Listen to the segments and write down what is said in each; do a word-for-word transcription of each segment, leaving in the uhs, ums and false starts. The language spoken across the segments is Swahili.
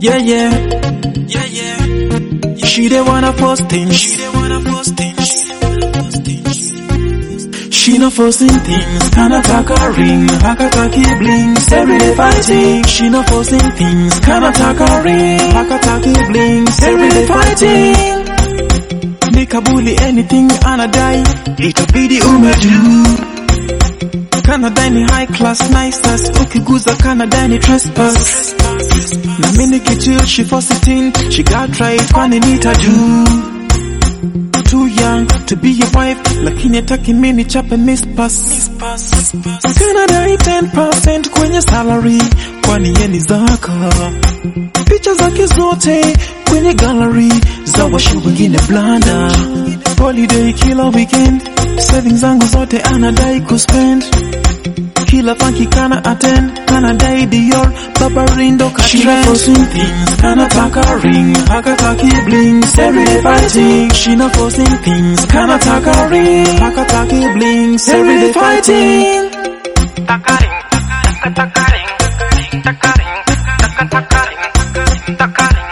Yeah, yeah, yeah, yeah. She the wanna force things. She the wanna force things. She no forcing things. Kana taka ring, haka taki blinks. Everyday fighting. She no forcing things. Kana taka ring, haka taki blinks. Everyday fighting. Nikabuli anything anadai, itabidi umedu. Canada ni high class, nice as ukiguza Canada ni trespass. Na mini kichill, she force it in. She got right, kwani nitaju. Too young to be your wife, lakini ataki mini chape miss pass. Canada ni ten percent kwenye salary, kwani yeni zaka. Picha zake zote kwenye gallery, za washu wengine blanda. Holiday kila weekend, savings zangu zote anadai kuspend. Kila funky kana attend, kana dai Dior, Babarindo ka trend. She no forcing things, kana taka ring, haka taki blinks. Everyday fighting, she no forcing things, kana taka ring, haka taki blinks. Everyday fighting. Takaring, taka takaring, takaring, taka takaring, takaring,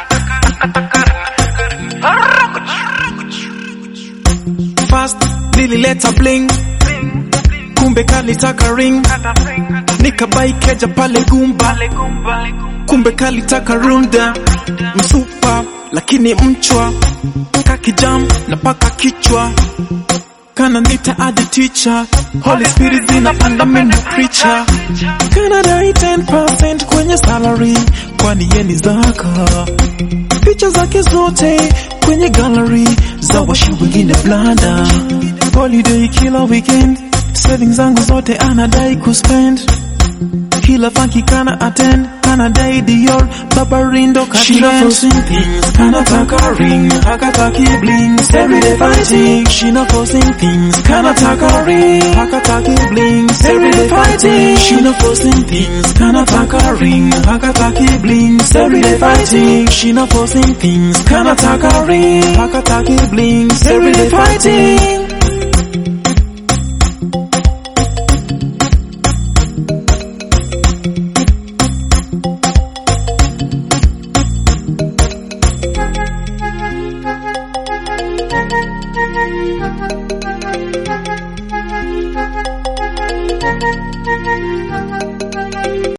taka takaring. Fast, lili leta bling. Kumbe kali taka ring. Nikabai keja pale gumba. Kumbe kali taka runda. Msupa lakini mchwa, kakijam na paka kichwa. Kana nita adi teacher, Holy Spirit zinapanda mimi preacher. Kana dai ten percent kwenye salary, kwani yeni zaka. Picha zake zote kwenye gallery, za washu wengine blanda. Holiday kila weekend, savings zangu zote anadai kuspend. Kila funky kana attend, kana dai Dior, Babarindo ka trend. She no forcing things, kana taka ring, haka taki blinks. Everyday fighting, she no forcing things, kana taka ring, haka taki blinks. Everyday fighting, she no forcing things, kana taka ring, haka taki blinks. Everyday fighting, she no forcing things, kana taka ring, haka taki blinks. Everyday fighting.